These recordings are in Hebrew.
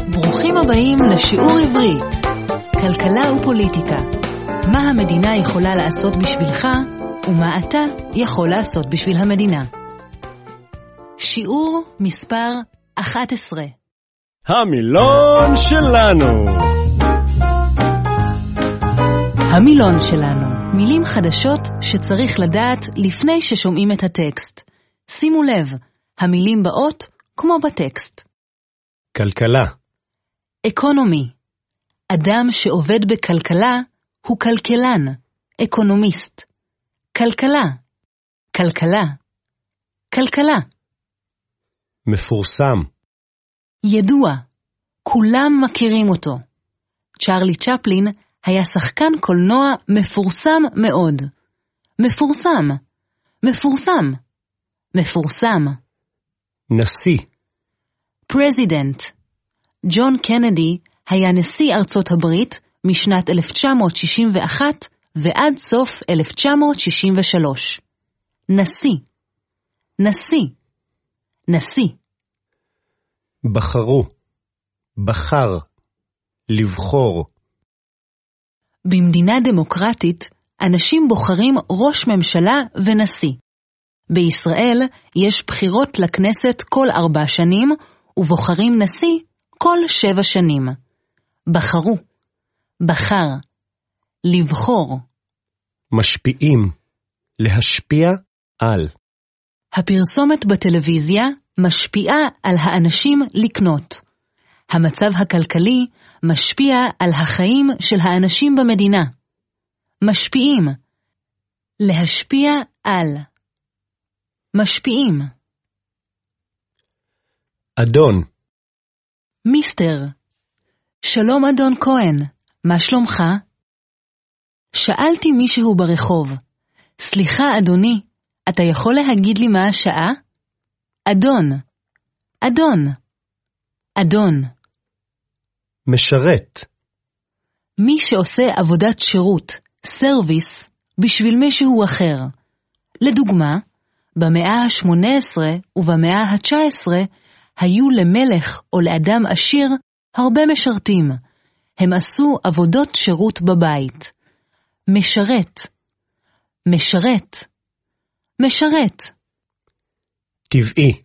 ברוכים הבאים לשיעור עברית. כלכלה ופוליטיקה. מה המדינה יכולה לעשות בשבילך, ומה אתה יכול לעשות בשביל המדינה. שיעור מספר 11. המילון שלנו. המילון שלנו. מילים חדשות שצריך לדעת לפני ששומעים את הטקסט. שימו לב, המילים באות כמו בטקסט. כלכלה. אקונומי. אדם שעובד בכלכלה הוא כלכלן, אקונומיסט. כלכלה. כלכלה. כלכלה. מפורסם. ידוע. כולם מכירים אותו. צ'רלי צ'פלין היה שחקן קולנוע מפורסם מאוד. מפורסם. מפורסם. מפורסם. נשיא. פרזידנט. ג'ון קנדי היה נשיא ארצות הברית משנת 1961 ועד סוף 1963. נשיא. נשיא. נשיא. בחרו. בחר. לבחור. במדינה דמוקרטית, אנשים בוחרים ראש ממשלה ונשיא. בישראל יש בחירות לכנסת כל 4 שנים, ובוחרים נשיא כל 7 שנים. בחרו. בחר. לבחור. משפיעים. להשפיע על. הפרסומת בטלוויזיה משפיעה על האנשים לקנות. המצב הכלכלי משפיע על החיים של האנשים במדינה. משפיעים. להשפיע על. משפיעים. אדון. מיסטר. שלום אדון כהן, מה שלומך? שאלתי מישהו ברחוב, סליחה אדוני, אתה יכול להגיד לי מה השעה? אדון. אדון. אדון. משרת. מי שעושה עבודת שירות, סרוויס, בשביל מישהו אחר. לדוגמה, במאה ה-18 ובמאה ה-19 היו למלך או לאדם עשיר הרבה משרתים. הם עשו עבודות שירות בבית. משרת. משרת. משרת. טבעי.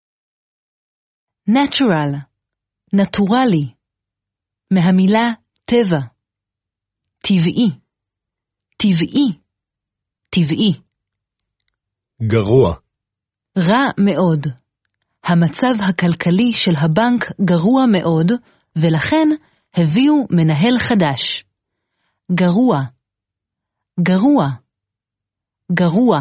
natural. נטורלי. מהמילה טבע. טבעי. טבעי. טבעי. גרוע. רע מאוד. המצב הכלכלי של הבנק גרוע מאוד, ולכן הביאו מנהל חדש. גרוע. גרוע. גרוע.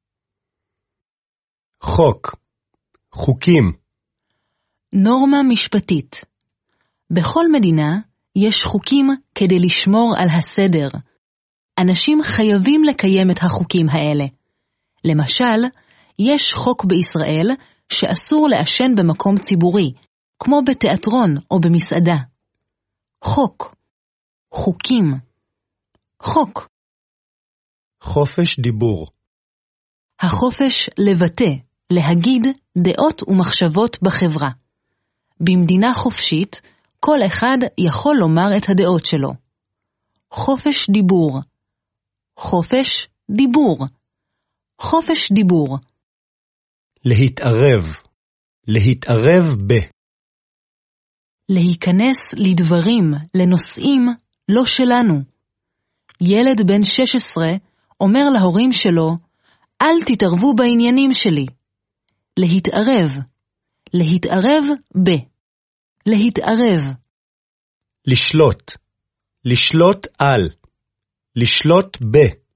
חוק. חוקים. נורמה משפטית. בכל מדינה יש חוקים כדי לשמור על הסדר. אנשים חייבים לקיים את החוקים האלה. למשל, יש חוק בישראל שאסור לעשן במקום ציבורי, כמו בתיאטרון או במסעדה. חוק. חוקים. חוק. חופש דיבור. החופש לבטא, להגיד דעות ומחשבות בחברה. במדינה חופשית, כל אחד יכול לומר את הדעות שלו. חופש דיבור. חופש דיבור. חופש דיבור. להתערב. להתערב ב. להיכנס לדברים, לנושאים לא שלנו. ילד בן 16 אומר להורים שלו, אל תתערבו בעניינים שלי. להתערב. להתערב ב. להתערב. לשלוט. לשלוט על. לשלוט ב.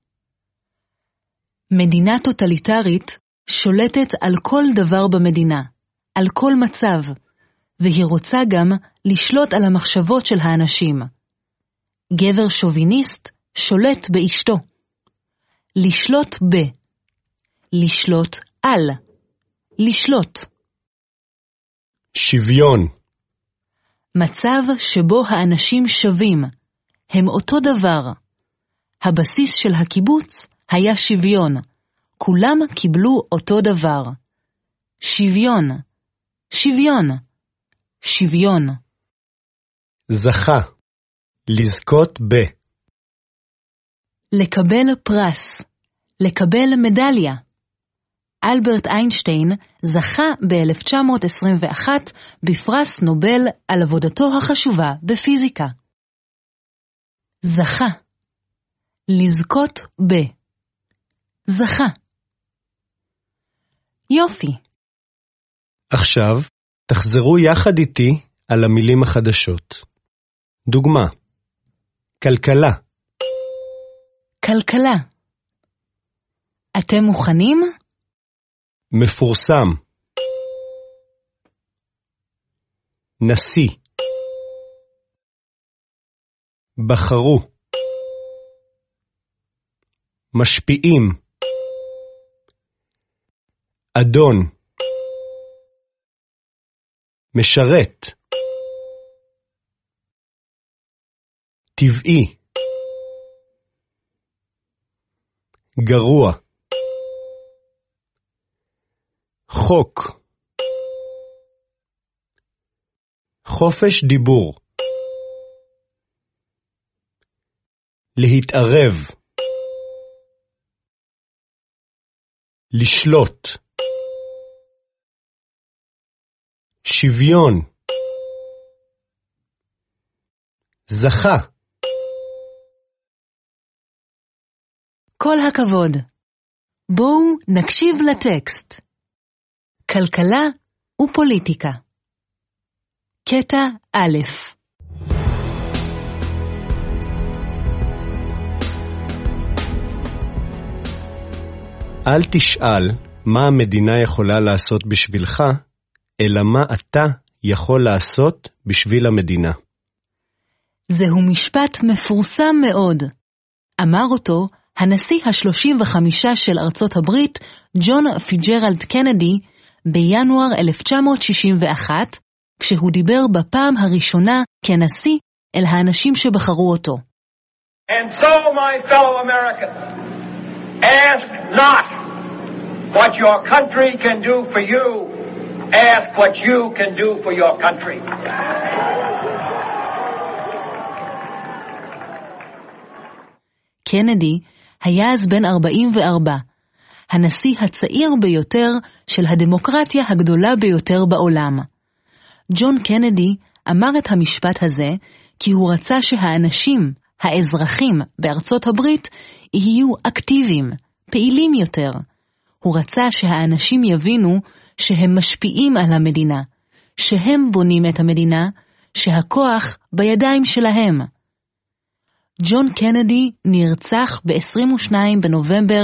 מדינה טוטליטרית שולטת על כל דבר במדינה, על כל מצב, והיא רוצה גם לשלוט על המחשבות של האנשים. גבר שוביניסט שולט באשתו. לשלוט ב. לשלוט על. לשלוט. שוויון. מצב שבו האנשים שווים, הם אותו דבר. הבסיס של הקיבוץ היה שוויון. כולם קיבלו אותו דבר. שוויון. שוויון. שוויון. זכה, לזכות ב. לקבל פרס, לקבל מדליה. אלברט איינשטיין זכה ב-1921 בפרס נובל על עבודתו החשובה בפיזיקה. זכה, לזכות ב. זכה. יופי. עכשיו תחזרו יחד איתי על המילים החדשות. דוגמה: כלכלה. כלכלה. אתם מוכנים? מפורסם. נשיא. בחרו. משפיעים. אדון. משרת. טבעי. גרוע. חוק. חופש דיבור. להתערב. לשלוט. שוויון. זכה. כל הכבוד. בואו נקשיב לטקסט. כלכלה ופוליטיקה. קטע א'. אל תשאל מה המדינה יכולה לעשות בשבילך, אלא מה אתה יכול לעשות בשביל המדינה. זהו משפט מפורסם מאוד. אמר אותו הנשיא ה-35 של ארצות הברית, ג'ון פיג'רלד קנדי, בינואר 1961, כשהוא דיבר בפעם הראשונה כנשיא אל האנשים שבחרו אותו. And so, my fellow Americans, ask not what your country can do for you, ask what you can do for your country. קנדי היה אז בן 44, הנשיא הצעיר ביותר של הדמוקרטיה הגדולה ביותר בעולם. ג'ון קנדי אמר את המשפט הזה כי הוא רצה שהאנשים, האזרחים בארצות הברית, יהיו אקטיביים, פעילים יותר. הוא רצה שהאנשים יבינו שהם משפיעים על המדינה, שהם בונים את המדינה, שהכוח בידיים שלהם. ג'ון קנדי נרצח ב-22 בנובמבר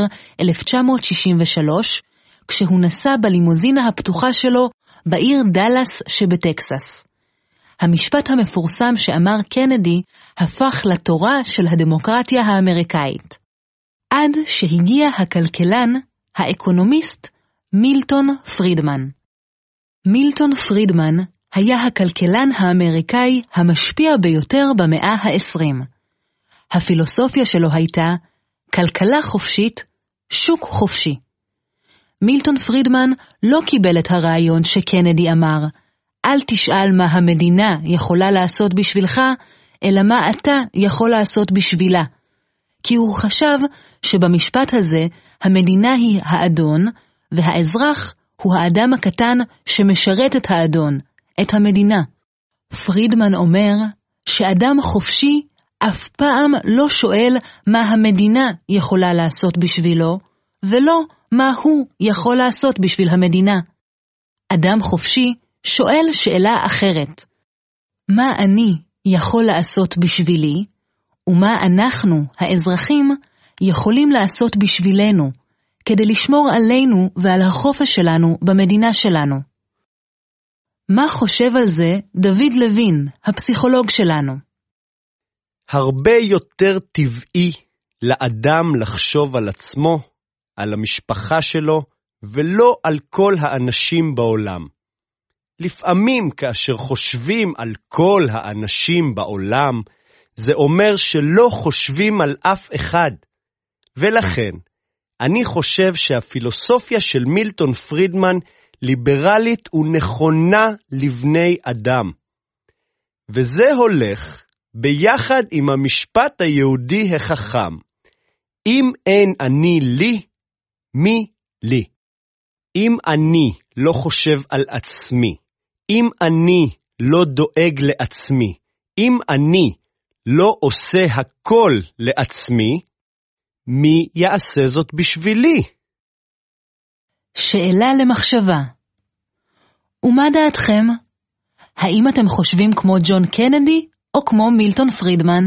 1963, כשהוא נסע בלימוזינה הפתוחה שלו בעיר דלס שבטקסס. המשפט המפורסם שאמר קנדי הפך לתורה של הדמוקרטיה האמריקאית. עד שהגיע הכלכלן, האקונומיסט, מילטון פרידמן. מילטון פרידמן היה הכלכלן האמריקאי המשפיע ביותר במאה ה-20. הפילוסופיה שלו הייתה כלכלה חופשית, שוק חופשי. מילטון פרידמן לא קיבל את הרעיון שקנדי אמר, אל תשאל מה המדינה יכולה לעשות בשבילך, אלא מה אתה יכול לעשות בשבילה. כי הוא חשב שבמשפט הזה המדינה היא האדון, והאזרח הוא האדם הקטן שמשרת את האדון, את המדינה. פרידמן אומר שאדם חופשי אף פעם לא שואל מה המדינה יכולה לעשות בשבילו, ולא מה הוא יכול לעשות בשביל המדינה. אדם חופשי שואל שאלה אחרת. מה אני יכול לעשות בשבילי, ומה אנחנו, האזרחים, יכולים לעשות בשבילנו, כדי לשמור עלינו ועל החופש שלנו במדינה שלנו. מה חושב על זה דוד לוין, הפסיכולוג שלנו? הרבה יותר טבעי לאדם לחשוב על עצמו, על המשפחה שלו, ולא על כל האנשים בעולם. לפעמים כאשר חושבים על כל האנשים בעולם, זה אומר שלא חושבים על אף אחד. ולכן, אני חושב שהפילוסופיה של מילטון פרידמן ליברלית ונכונה לבני אדם. וזה הולך ביחד עם המשפט היהודי החכם. אם אין אני לי, מי לי? אם אני לא חושב על עצמי, אם אני לא דואג לעצמי, אם אני לא עושה הכל לעצמי, מי יעשה זאת בשבילי? שאלה למחשבה. ומה דעתכם? האם אתם חושבים כמו ג'ון קנדי או כמו מילטון פרידמן?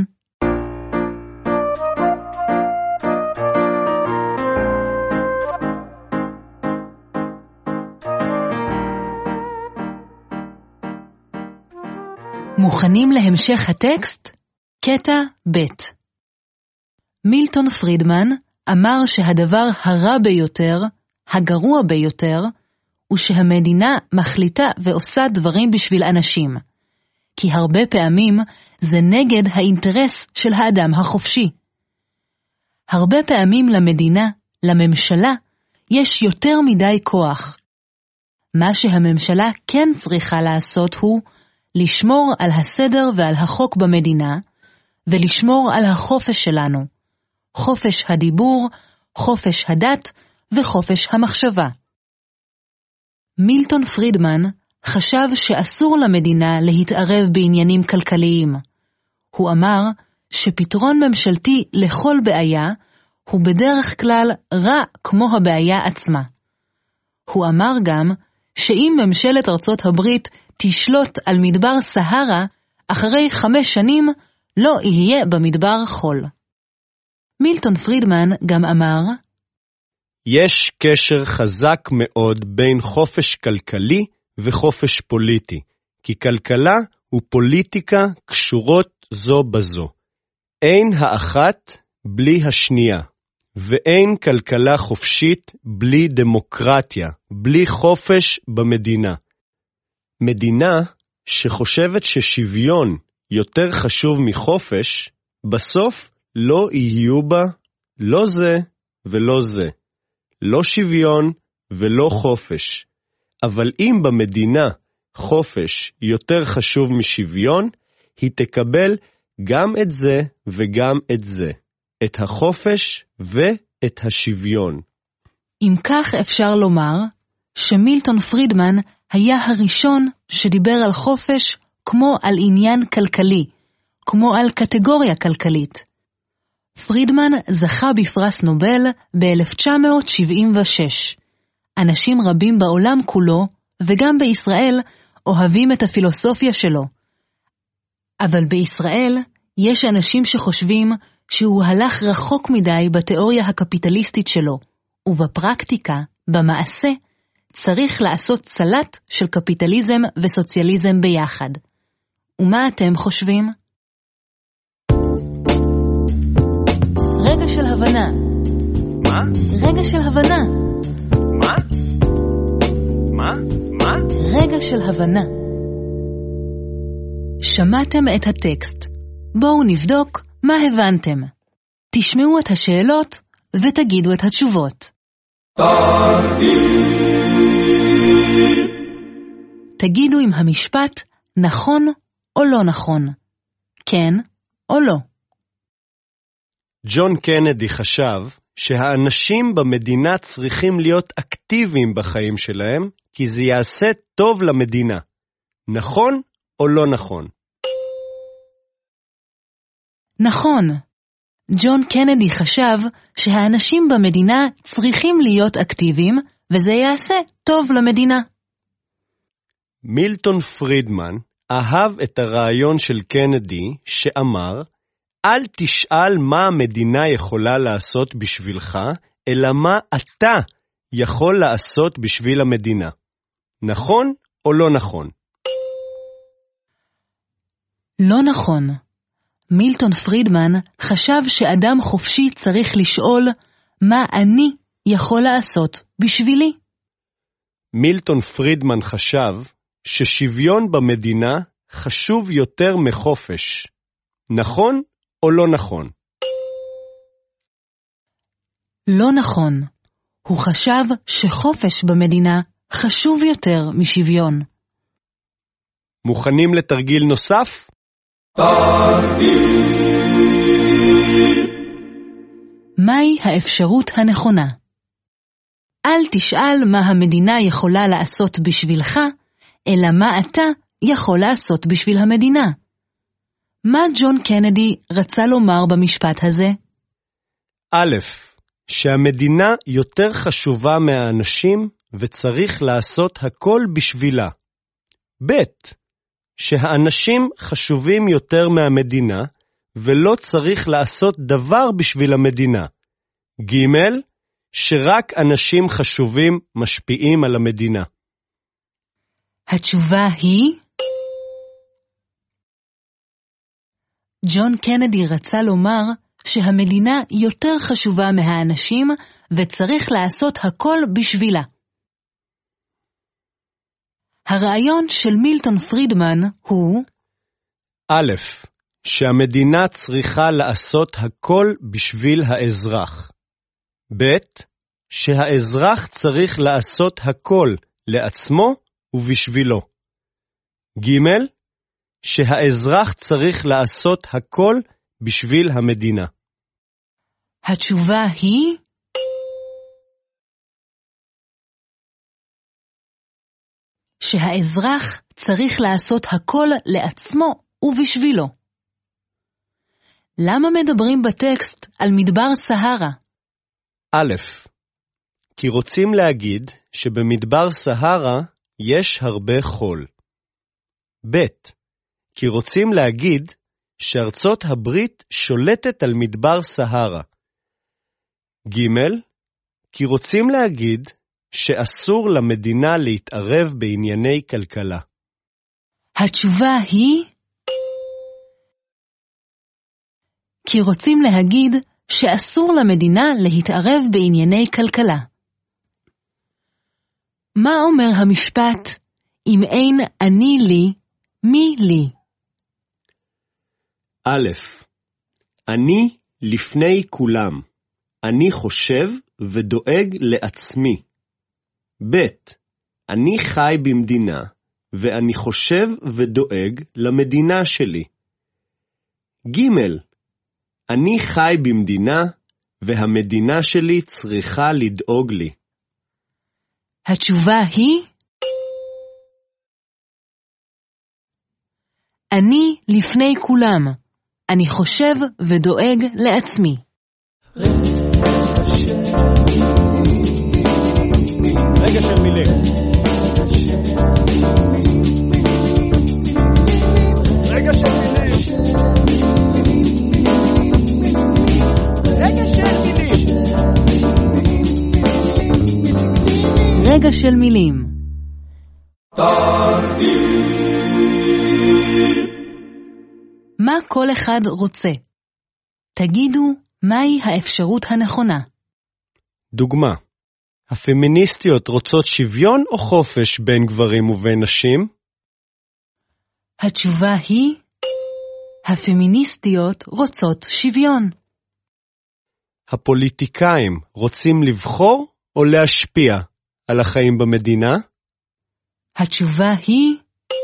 מוכנים להמשך הטקסט? קטע ב'. מילטון פרידמן אמר שהדבר הרע ביותר, הגרוע ביותר, הוא שהמדינה מחליטה ועושה דברים בשביל אנשים, כי הרבה פעמים זה נגד האינטרס של האדם החופשי. הרבה פעמים למדינה, לממשלה, יש יותר מדי כוח. מה שהממשלה כן צריכה לעשות הוא לשמור על הסדר ועל החוק במדינה, ולשמור על החופש שלנו, חופש הדיבור, חופש הדת וחופש המחשבה. מילטון פרידמן חשב שאסור למדינה להתערב בעניינים כלכליים. הוא אמר שפתרון ממשלתי לכל בעיה הוא בדרך כלל רע כמו הבעיה עצמה. הוא אמר גם שאם ממשלת ארצות הברית תשלוט על מדבר סהרה, אחרי 5 שנים לא יהיה במדבר חול. מילטון פרידמן גם אמר, יש קשר חזק מאוד בין חופש כלכלי וחופש פוליטי, כי כלכלה ופוליטיקה קשורות זו בזו. אין האחת בלי השנייה, ואין כלכלה חופשית בלי דמוקרטיה, בלי חופש במדינה. מדינה שחושבת ששוויון יותר חשוב מחופש, בסוף לא יהיו בה לא זה ולא זה, לא שוויון ולא חופש. אבל אם במדינה חופש יותר חשוב משוויון, היא תקבל גם את זה וגם את זה, את החופש ואת השוויון. אם כך אפשר לומר שמילטון פרידמן היה הראשון שדיבר על חופש כמו על עניין כלכלי, כמו על קטגוריה כלכלית. פרידמן זכה בפרס נובל ב-1976. אנשים רבים בעולם כולו, וגם בישראל, אוהבים את הפילוסופיה שלו. אבל בישראל יש אנשים שחושבים שהוא הלך רחוק מדי בתיאוריה הקפיטליסטית שלו, ובפרקטיקה, במעשה, צריך לעשות סלט של קפיטליזם וסוציאליזם ביחד. ומה אתם חושבים? רגע של הבנה. מה? רגע של הבנה. מה? מה? מה? רגע של הבנה. שמעתם את הטקסט. בואו נבדוק מה הבנתם. תשמעו את השאלות ותגידו את התשובות. תגידו אם המשפט נכון או לא נכון. כן או לא. ג'ון קנדי חשב שהאנשים במדינה צריכים להיות אקטיביים בחיים שלהם, כי זה יעשה טוב למדינה. נכון או לא נכון? נכון. ג'ון קנדי חשב שהאנשים במדינה צריכים להיות אקטיביים, וזה יעשה טוב למדינה. מילטון פרידמן אהב את הרעיון של קנדי שאמר, אל תשאל מה המדינה יכולה לעשות בשבילך, אלא מה אתה יכול לעשות בשביל המדינה. נכון או לא נכון? לא נכון. מילטון פרידמן חשב שאדם חופשי צריך לשאול מה אני יכול לעשות בשבילי. מילטון פרידמן חשב ששוויון במדינה חשוב יותר מחופש. נכון או לא נכון? לא נכון. הוא חשב שחופש במדינה חשוב יותר משוויון. מוכנים לתרגיל נוסף? מהי האפשרות הנכונה? אל תשאל מה המדינה יכולה לעשות בשבילך, אלא מה אתה יכול לעשות בשביל המדינה. מה ג'ון קנדי רצה לומר במשפט הזה? א', שהמדינה יותר חשובה מהאנשים וצריך לעשות הכל בשבילה. ב', שהאנשים חשובים יותר מהמדינה ולא צריך לעשות דבר בשביל המדינה. ג', שרק אנשים חשובים משפיעים על המדינה. התשובה היא... ג'ון קנדי רצה לומר שהמדינה יותר חשובה מהאנשים וצריך לעשות הכל בשבילה. הרעיון של מילטון פרידמן הוא... א', שהמדינה צריכה לעשות הכל בשביל האזרח. ב', שהאזרח צריך לעשות הכל לעצמו ובשבילו. ג', שהאזרח צריך לעשות הכל בשביל המדינה. התשובה היא... שהאזרח צריך לעשות הכל לעצמו ובשבילו. למה מדברים בטקסט על מדבר סהרה? א', כי רוצים להגיד שבמדבר סהרה יש הרבה חול. ב', כי רוצים להגיד שארצות הברית שולטת על מדבר סהרה. ג', כי רוצים להגיד שאסור למדינה להתערב בענייני כלכלה. התשובה היא... כי רוצים להגיד שאסור למדינה להתערב בענייני כלכלה. מה אומר המשפט, אם אין אני לי, מי לי? א', אני לפני כולם. אני חושב ודואג לעצמי. ב', אני חי במדינה, ואני חושב ודואג למדינה שלי. ג', אני חי במדינה, והמדינה שלי צריכה לדאוג לי. התשובה היא... אני לפני כולם. אני חושב ודואג לעצמי. רגע של מילים. רגע של מילים. רגע של מילים. רגע של מילים. מה כל אחד רוצה? תגידו, מהי האפשרות הנכונה? דוגמה. הפמיניסטיות רוצות שוויון או חופש בין גברים ובין נשים? התשובה היא... הפמיניסטיות רוצות שוויון. הפוליטיקאים רוצים לבחור או להשפיע על החיים במדינה? התשובה היא...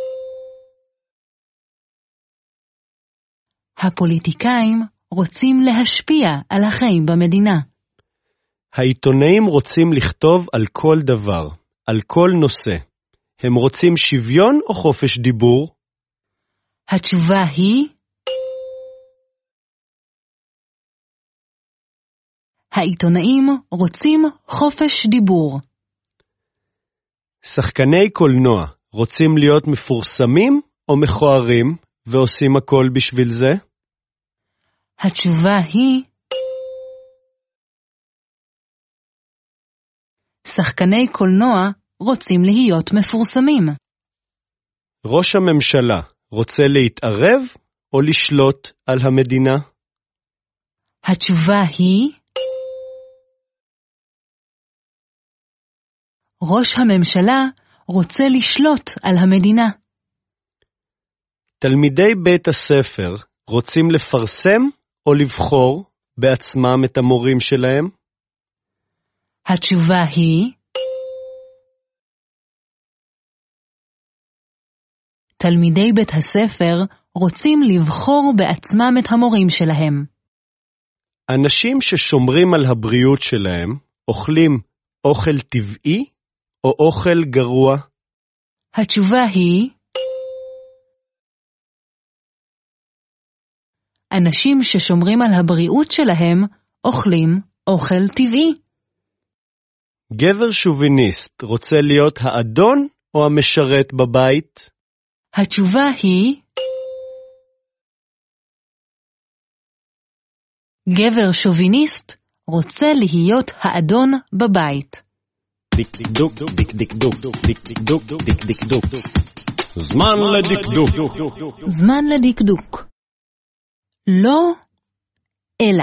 הפוליטיקאים רוצים להשפיע על החיים במדינה. העיתונאים רוצים לכתוב על כל דבר, על כל נושא. הם רוצים שוויון או חופש דיבור? התשובה היא... העיתונאים רוצים חופש דיבור. שחקני קולנוע רוצים להיות מפורסמים או מכוערים ועושים הכל בשביל זה? התשובה היא... שחקני קולנוע רוצים להיות מפורסמים. ראש הממשלה רוצה להתערב או לשלוט על המדינה? התשובה היא... ראש הממשלה רוצה לשלוט על המדינה. תלמידי בית הספר רוצים לפרסם או לבחור בעצמם את המורים שלהם? התשובה היא... תלמידי בית הספר רוצים לבחור בעצמם את המורים שלהם. אנשים ששומרים על הבריאות שלהם אוכלים אוכל טבעי או אוכל גרוע? התשובה היא אנשים ששומרים על הבריאות שלהם אוכלים אוכל טבעי. גבר שוביניסט רוצה להיות האדון או המשרת בבית? התשובה היא גבר שוביניסט רוצה להיות האדון בבית. דקדוק, דקדוק, דקדוק, דקדוק. זמן לדקדוק. זמן לדקדוק. לא, אלא.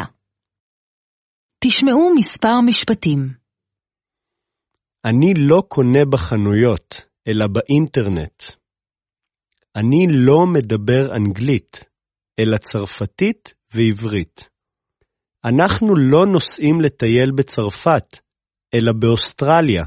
תשמעו מספר משפטים. אני לא קונה בחנויות, אלא באינטרנט. אני לא מדבר אנגלית, אלא צרפתית ועברית. אנחנו לא נוסעים לטייל בצרפת, אלא באוסטרליה.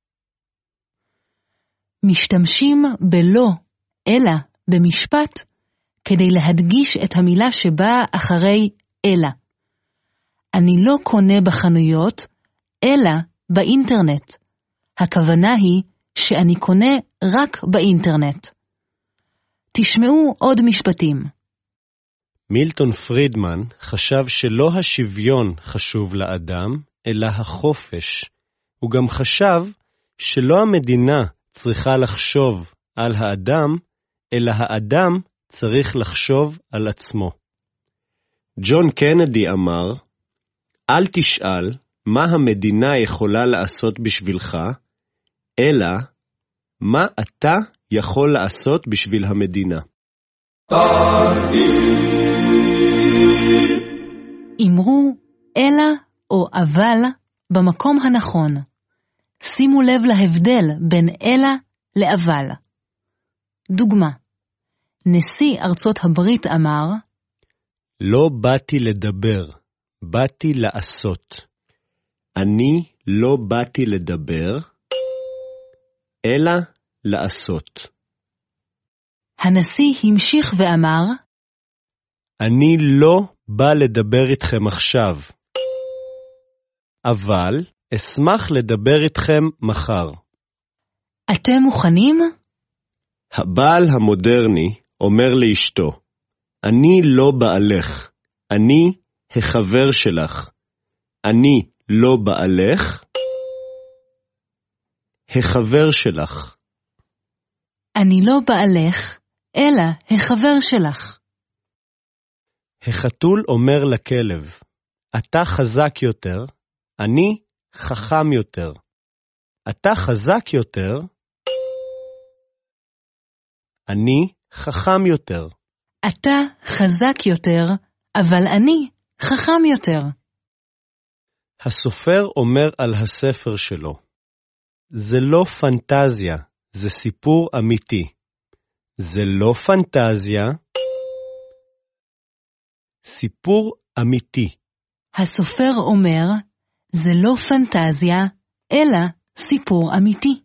משתמשים בלא, אלא במשפט, כדי להדגיש את המילה שבאה אחרי אלא. אני לא קונה בחנויות, אלא באינטרנט. הכוונה היא שאני קונה רק באינטרנט. תשמעו עוד משפטים. מילטון פרידמן חשב שלא השוויון חשוב לאדם, אלא החופש. הוא גם חשב שלא המדינה צריכה לחשוב על האדם, אלא האדם צריך לחשוב על עצמו. ג'ון קנדי אמר, אל תשאל מה המדינה יכולה לעשות בשבילך, אלא מה אתה יכול לעשות בשביל המדינה. אמרו אלא או אבל במקום הנכון. שימו לב להבדל בין אלא לאבל. דוגמה, נשיא ארצות הברית אמר, לא באתי לדבר, באתי לעשות. אני לא באתי לדבר, אלא לעשות. הנשיא המשיך ואמר, אני לא בא לדבר איתכם עכשיו, אבל אשמח לדבר איתכם מחר. אתם מוכנים? הבעל המודרני אומר לאשתו, אני לא בעלך, אני החבר שלך. אני לא בעלך, החבר שלך. אני לא בעלך, אלא החבר שלך. החתול אומר לכלב, אתה חזק יותר, אני חכם יותר. אתה חזק יותר, אני חכם יותר. אתה חזק יותר, אבל אני חכם יותר. הסופר אומר על הספר שלו, זה לא פנטזיה, זה סיפור אמיתי. זה לא פנטזיה, סיפור אמיתי. הסופר אומר, זה לא פנטזיה, אלא סיפור אמיתי.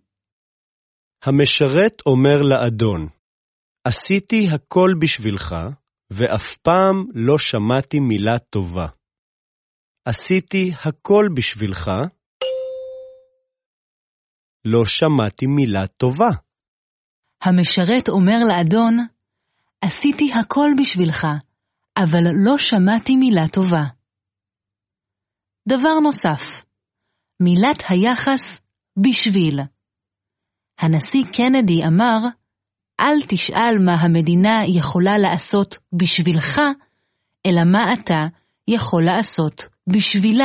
המשרת אומר לאדון, עשיתי הכל בשבילך, ואף פעם לא שמעתי מילה טובה. עשיתי הכל בשבילך, לא שמעתי מילה טובה. המשרת אומר לאדון, עשיתי הכל בשבילך, אבל לא שמעתי מילה טובה. דבר נוסף, מילת היחס בשביל. הנשיא קנדי אמר, אל תשאל מה המדינה יכולה לעשות בשבילך, אלא מה אתה יכול לעשות בשבילה.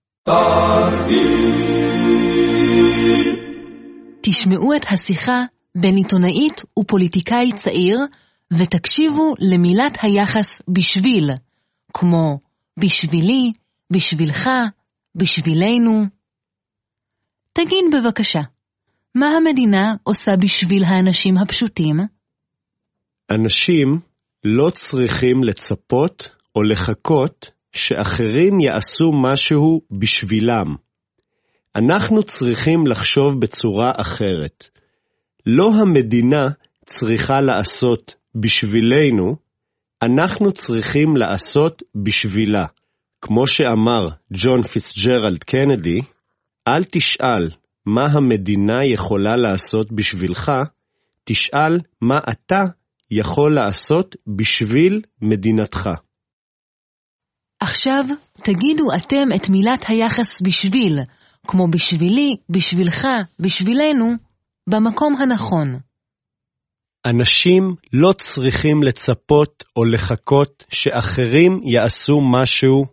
תשמעו את השיחה בין עיתונאית ופוליטיקאי צעיר, ותקשיבו למילת היחס בשביל, כמו בשבילי, בשבילך, בשבילנו. תגיד בבקשה, מה המדינה עושה בשביל האנשים הפשוטים? אנשים לא צריכים לצפות או לחכות שאחרים יעשו משהו בשבילם. אנחנו צריכים לחשוב בצורה אחרת. לא המדינה צריכה לעשות בשבילנו, אנחנו צריכים לעשות בשבילה. כמו שאמר ג'ון פיצג'רלד קנדי, אל תשאל מה המדינה יכולה לעשות בשבילך, תשאל מה אתה יכול לעשות בשביל מדינתך. עכשיו תגידו אתם את מילת היחס בשביל, כמו בשבילי, בשבילך, בשבילנו, במקום הנכון. אנשים לא צריכים לצפות או לחכות שאחרים יעשו משהו.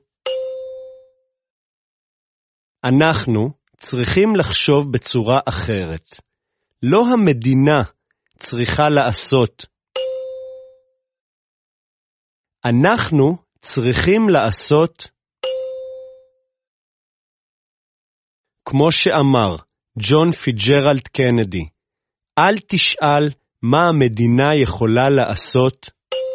אנחנו צריכים לחשוב בצורה אחרת. לא המדינה צריכה לעשות. אנחנו צריכים לעשות, כמו שאמר ג'ון פיצג'רלד קנדי, אל תשאל מה המדינה יכולה לעשות,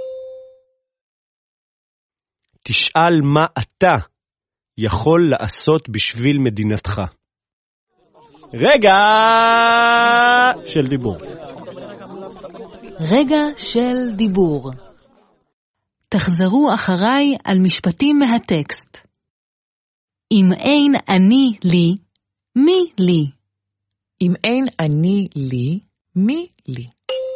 תשאל מה אתה יכול לעשות בשביל מדינתך. רגע של דיבור. רגע של דיבור. תחזרו אחריי על משפטים מהטקסט. אם אין אני לי, מי לי? אם אין אני לי, מי לי?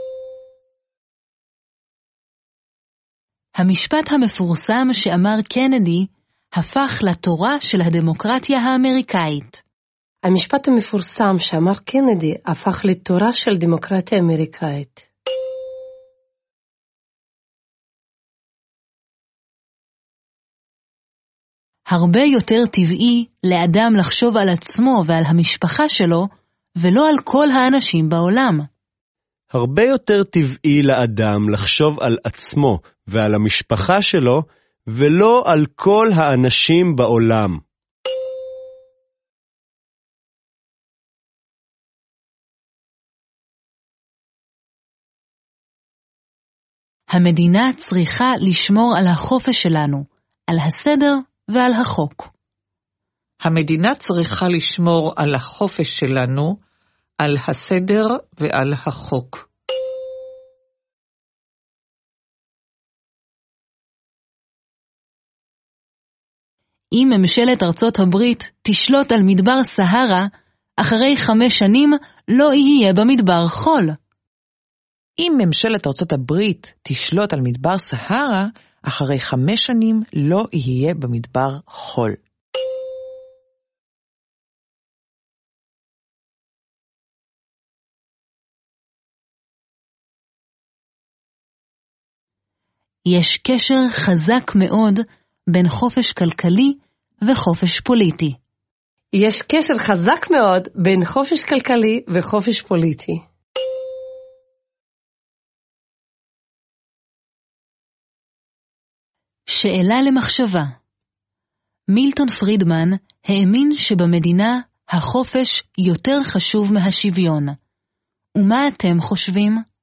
המשפט המפורסם שאמר קנדי הפך לתורה של הדמוקרטיה האמריקאית. המשפט המפורסם שאמר קנדי הפך לתורה של דמוקרטיה אמריקאית. הרבה יותר טבעי לאדם לחשוב על עצמו ועל המשפחה שלו, ולא על כל האנשים בעולם. הרבה יותר טבעי לאדם לחשוב על עצמו ועל המשפחה שלו, ולא על כל האנשים בעולם. המדינה צריכה לשמור על החופש שלנו, על הסדר ועל החוק. המדינה צריכה לשמור על החופש שלנו, על הסדר ועל החוק. אם ממשלת ארצות הברית תשלוט על מדבר סהרה, אחרי 5 שנים לא יהיה במדבר חול. אם ממשלת ארצות הברית תשלוט על מדבר סהרה, אחרי 5 שנים לא יהיה במדבר חול. יש קשר חזק מאוד בין חופש כלכלי וחופש פוליטי. יש קשר חזק מאוד בין חופש כלכלי וחופש פוליטי. שאלה למחשבה. מילטון פרידמן האמין שבמדינה החופש יותר חשוב מהשוויון. ומה אתם חושבים?